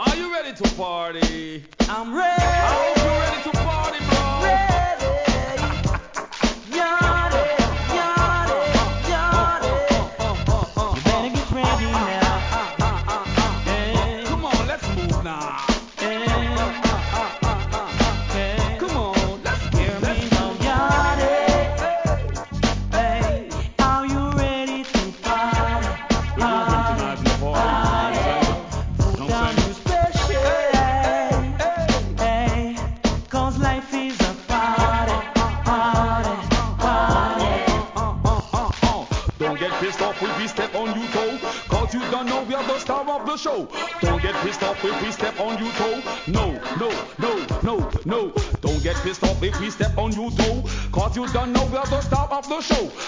Are you ready to party? I'm ready. I hope you're ready to party, bro. Ready. Yachty, yachty, yachty. You better get ready now. Hey, Come on, let's move now. hey, hey. Come on, let's Hear move. me Let's now, move. yachty. Hey, are you ready to party? We're moving tonight in the party. Put down your special. Hey, 'cause life is a party, party, party. Don't get pissed off if we step on you toe, 'cause you don't know we are the star of the show. Don't get pissed off if we step on you toe. No, no, no, no, no. Don't get pissed off if we step on you toe, 'cause you don't know we are the star of the show.